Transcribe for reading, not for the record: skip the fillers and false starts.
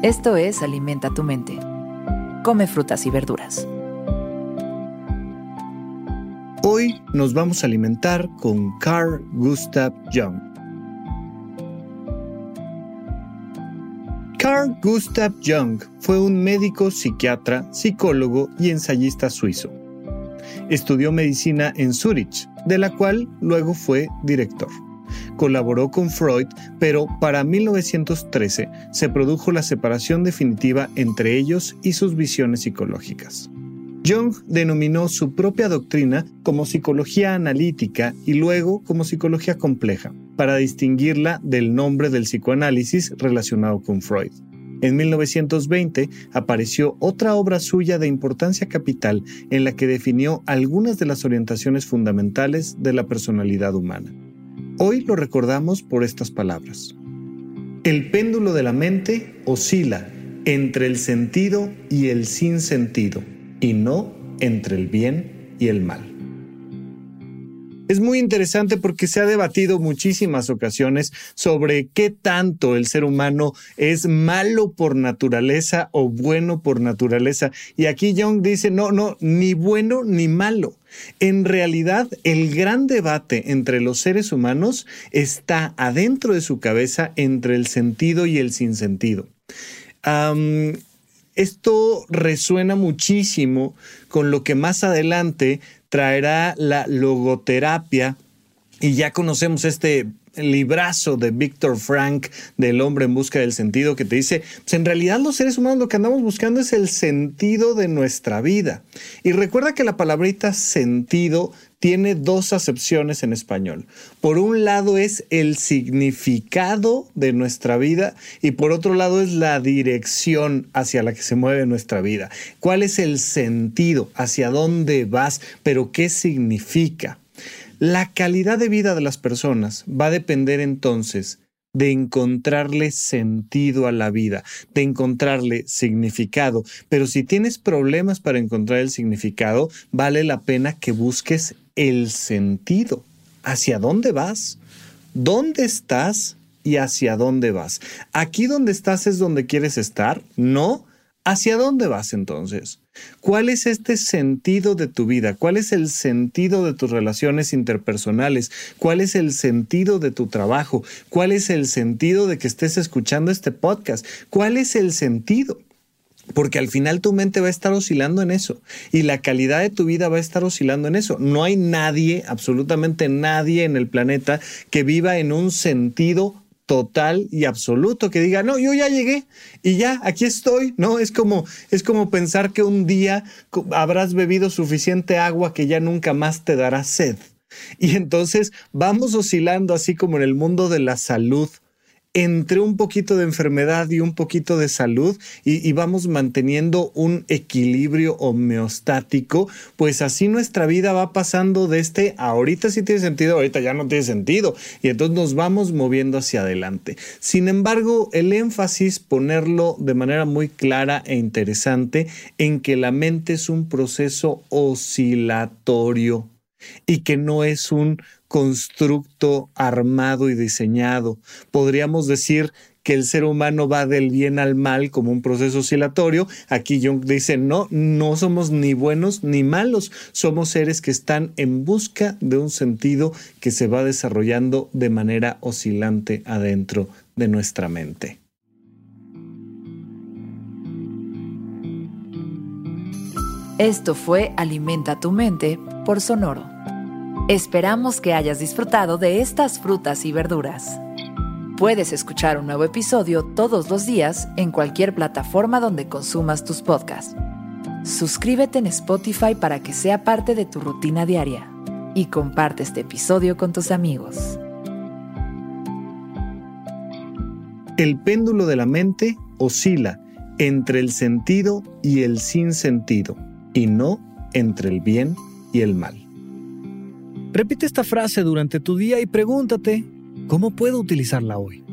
Esto es Alimenta tu mente. Come frutas y verduras. Hoy nos vamos a alimentar con Carl Gustav Jung. Carl Gustav Jung fue un médico, psiquiatra, psicólogo y ensayista suizo. Estudió medicina en Zúrich, de la cual luego fue director. Colaboró con Freud, pero para 1913 se produjo la separación definitiva entre ellos y sus visiones psicológicas. Jung denominó su propia doctrina como psicología analítica y luego como psicología compleja, para distinguirla del nombre del psicoanálisis relacionado con Freud. En 1920 apareció otra obra suya de importancia capital en la que definió algunas de las orientaciones fundamentales de la personalidad humana. Hoy lo recordamos por estas palabras. El péndulo de la mente oscila entre el sentido y el sinsentido, y no entre el bien y el mal. Es muy interesante porque se ha debatido muchísimas ocasiones sobre qué tanto el ser humano es malo por naturaleza o bueno por naturaleza. Y aquí Jung dice, no, ni bueno ni malo. En realidad, el gran debate entre los seres humanos está adentro de su cabeza entre el sentido y el sinsentido. Esto resuena muchísimo con lo que más adelante traerá la logoterapia, y ya conocemos este librazo de Viktor Frankl del hombre en busca del sentido, que te dice, pues en realidad los seres humanos lo que andamos buscando es el sentido de nuestra vida. Y recuerda que la palabrita sentido tiene dos acepciones en español. Por un lado es el significado de nuestra vida y por otro lado es la dirección hacia la que se mueve nuestra vida. ¿Cuál es el sentido? ¿Hacia dónde vas? ¿Pero qué significa? La calidad de vida de las personas va a depender entonces de encontrarle sentido a la vida, de encontrarle significado. Pero si tienes problemas para encontrar el significado, vale la pena que busques el sentido. ¿Hacia dónde vas? ¿Dónde estás y hacia dónde vas? ¿Aquí donde estás es donde quieres estar? No. ¿Hacia dónde vas entonces? ¿Cuál es este sentido de tu vida? ¿Cuál es el sentido de tus relaciones interpersonales? ¿Cuál es el sentido de tu trabajo? ¿Cuál es el sentido de que estés escuchando este podcast? ¿Cuál es el sentido? Porque al final tu mente va a estar oscilando en eso y la calidad de tu vida va a estar oscilando en eso. No hay nadie, absolutamente nadie en el planeta que viva en un sentido total y absoluto, que diga, no, yo ya llegué y ya, aquí estoy. No, es como pensar que un día habrás bebido suficiente agua que ya nunca más te dará sed. Y entonces vamos oscilando así como en el mundo de la salud, entre un poquito de enfermedad y un poquito de salud y vamos manteniendo un equilibrio homeostático, pues así nuestra vida va pasando de ahorita sí tiene sentido, ahorita ya no tiene sentido y entonces nos vamos moviendo hacia adelante. Sin embargo, el énfasis ponerlo de manera muy clara e interesante en que la mente es un proceso oscilatorio y que no es un constructo armado y diseñado. Podríamos decir que el ser humano va del bien al mal como un proceso oscilatorio. Aquí Jung dice, no somos ni buenos ni malos. Somos seres que están en busca de un sentido que se va desarrollando de manera oscilante adentro de nuestra mente. Esto fue Alimenta tu mente por Sonoro. Esperamos que hayas disfrutado de estas frutas y verduras. Puedes escuchar un nuevo episodio todos los días en cualquier plataforma donde consumas tus podcasts. Suscríbete en Spotify para que sea parte de tu rutina diaria y comparte este episodio con tus amigos. El péndulo de la mente oscila entre el sentido y el sinsentido, y no entre el bien y el mal. Repite esta frase durante tu día y pregúntate, ¿cómo puedo utilizarla hoy?